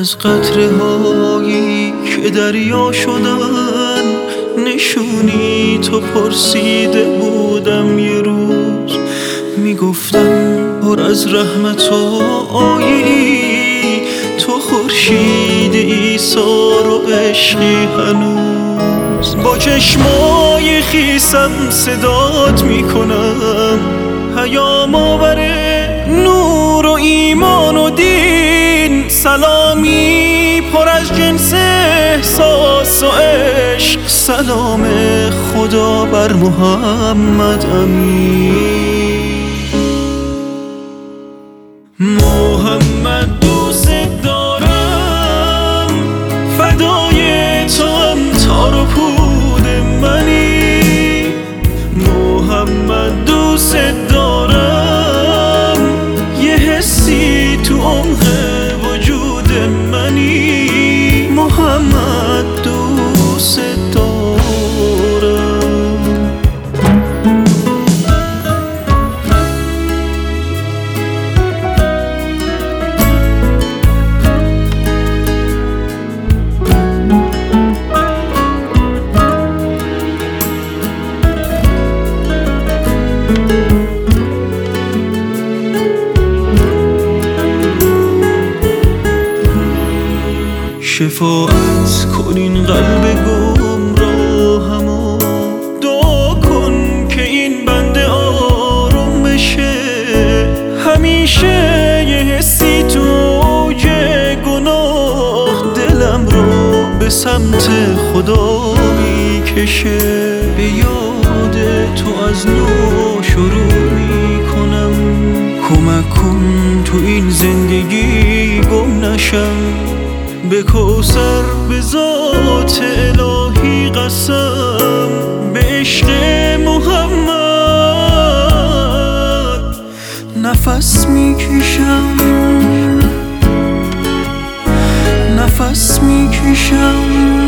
از قطره هایی که دریا شدن نشونی تو پرسیده بودم یه روز، میگفتم پر از رحمت و آیی تو خورشید عیسی رو عشقی هنوز. با چشمای خیسم صدات میکنم، پیام آوره نور و ایمان و دین، سلامی پر از جنس احساس و عشق، سلام خدا بر محمد امین. محمد دوست دارم، فدای تو هم تار و پود منی. محمد دوست دارم، یه حسی تو عمق وجود منی. محمد دوست دارم. شفاعت کن این قلب گمراهمو، دعا کن که این بنده آروم بشه. همیشه یه حسی تو اوج گناه دلم رو به سمت خدا میکشه. به یاد تو از نو شروع میکنم، کمک کن تو این زندگی گم نشم. به کوثر به ذات الهی قسم، به عشق محمد نفس میکشم، نفس میکشم.